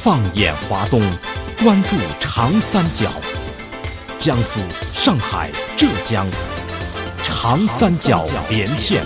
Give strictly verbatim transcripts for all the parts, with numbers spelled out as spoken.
放眼华东，关注长三角，江苏、上海、浙江，长三角连线。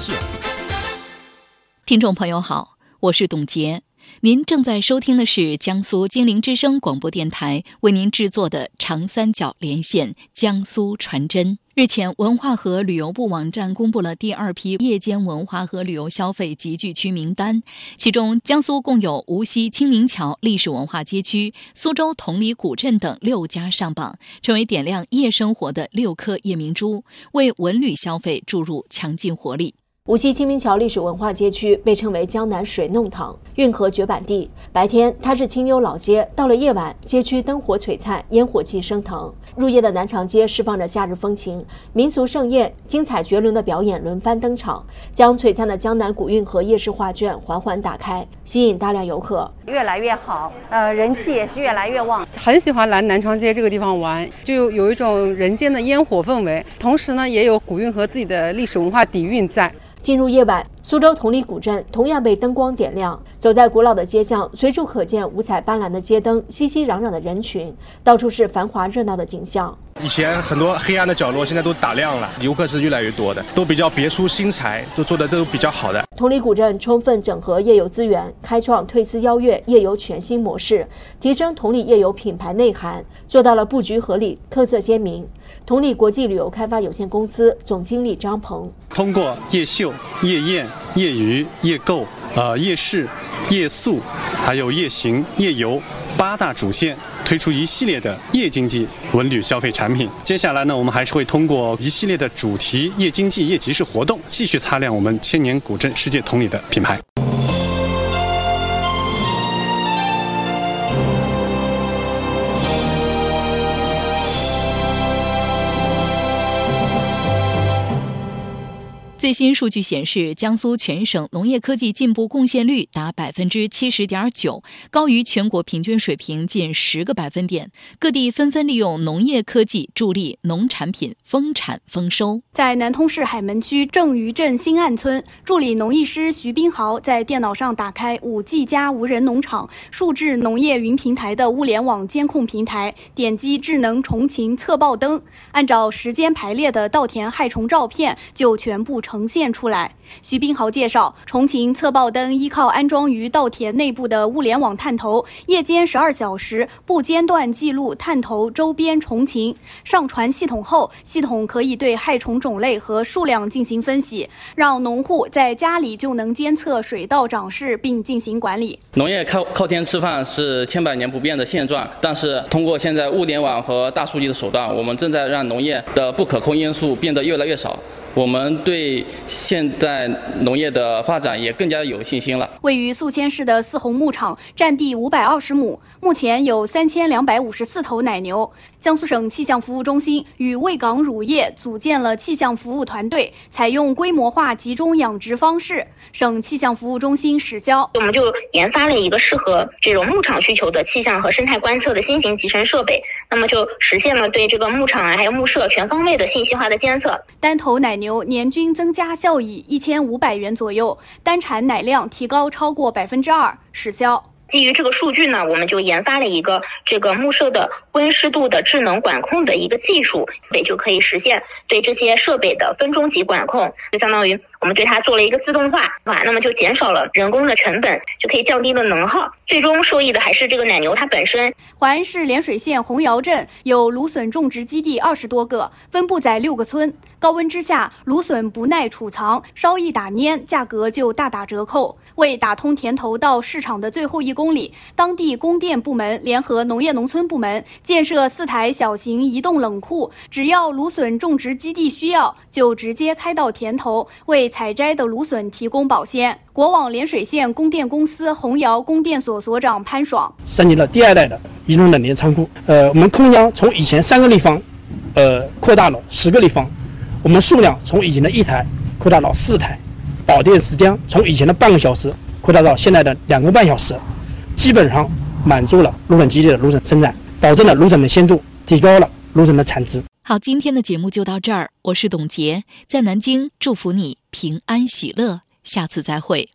听众朋友好，我是董洁，您正在收听的是江苏金陵之声广播电台为您制作的长三角连线江苏传真。日前，文化和旅游部网站公布了第二批夜间文化和旅游消费集聚区名单，其中江苏共有无锡清明桥历史文化街区、苏州同里古镇等六家上榜，成为点亮夜生活的六颗夜明珠，为文旅消费注入强劲活力。 无锡清明桥历史文化街区被称为江南水弄堂、运河绝版地。白天它是清幽老街，到了夜晚，街区灯火璀璨，烟火气升腾。入夜的南长街释放着夏日风情，民俗盛宴、精彩绝伦的表演轮番登场，将璀璨的江南古运河夜市画卷缓缓打开，吸引大量游客。 越来越好，呃，人气也是越来越旺。 很喜欢来南长街这个地方玩，就有一种人间的烟火氛围，同时呢，也有古运河自己的历史文化底蕴在。 进入夜晚，苏州同里古镇同样被灯光点亮。走在古老的街巷，随处可见五彩斑斓的街灯，熙熙攘攘的人群，到处是繁华热闹的景象。 以前很多黑暗的角落现在都打亮了，游客是越来越多的，都比较别出心裁，都做的都比较好的。 同里古镇充分整合夜游资源，开创退思邀月夜游全新模式，提升同里夜游品牌内涵，做到了布局合理、特色鲜明。同里国际旅游开发有限公司总经理张鹏， 通过夜秀、夜宴、夜渔、夜购、呃夜市、夜宿，还有夜行、夜游八大主线，推出一系列的夜经济文旅消费产品。接下来呢，我们还是会通过一系列的主题夜经济、夜集市活动，继续擦亮我们千年古镇世界同里的品牌。 最新数据显示，江苏全省农业科技进步贡献率达百分之七十点九，高于全国平均水平近十个百分点。各地纷纷利用农业科技助力农产品丰产丰收。 在南通市海门区正余镇新岸村，助理农艺师徐斌豪在电脑上打开五 G 加无人农场数字农业云平台的物联网监控平台，点击智能虫禽测报灯，按照时间排列的稻田害虫照片就全部呈现出来。徐斌豪介绍，虫禽测报灯依靠安装于稻田内部的物联网探头，夜间十二小时不间断记录探头周边虫禽，上传系统后，系统可以对害虫种类和数量进行分析，让农户在家里就能监测水稻长势并进行管理。 农业靠靠天吃饭是千百年不变的现状，但是通过现在物联网和大数据的手段，我们正在让农业的不可控因素变得越来越少。我们对现代农业的发展也更加有信心了。 位于宿迁市的四红牧场占地五百二十亩，目前有三千两百五十四头奶牛。江苏省气象服务中心与卫岗乳业组建了气象服务团队，采用规模化集中养殖方式。省气象服务中心史潇， 我们就研发了一个适合这种牧场需求的气象和生态观测的新型集成设备，那么就实现了对这个牧场啊还有牧舍全方位的信息化的监测。 单头奶牛年均增加效益一千五百元左右，单产奶量提高超过百分之二。史潇。 基于这个数据呢，我们就研发了一个这个牧舍的温湿度的智能管控的一个技术，也就可以实现对这些设备的分钟级管控，就相当于我们对它做了一个自动化，哇，那么就减少了人工的成本，就可以降低了能耗，最终受益的还是这个奶牛它本身。 淮安市涟水县红窑镇有芦笋种植基地二十多个，分布在六个村。高温之下，芦笋不耐储藏，稍一打蔫，价格就大打折扣。为打通田头到市场的最后一公里，当地供电部门联合农业农村部门建设四台小型移动冷库，只要芦笋种植基地需要，就直接开到田头，为采摘的芦笋提供保鲜。国网涟水县供电公司红窑供电所所长潘爽， 升级了第二代的移动冷链仓库，呃，我们空间从以前三个立方，呃，扩大了十个立方。我们数量从以前的一台扩大到四台，保电时间从以前的半个小时扩大到现在的两个半小时，基本上满足了芦笋基地的芦笋生产，保证了芦笋的鲜度，提高了芦笋的产值。 好，今天的节目就到这儿，我是董洁，在南京祝福你平安喜乐，下次再会。